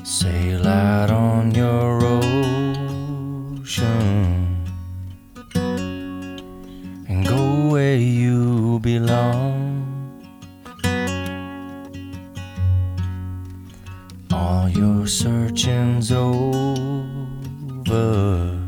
Sail out on your ocean and go where you belong. All your searching's over.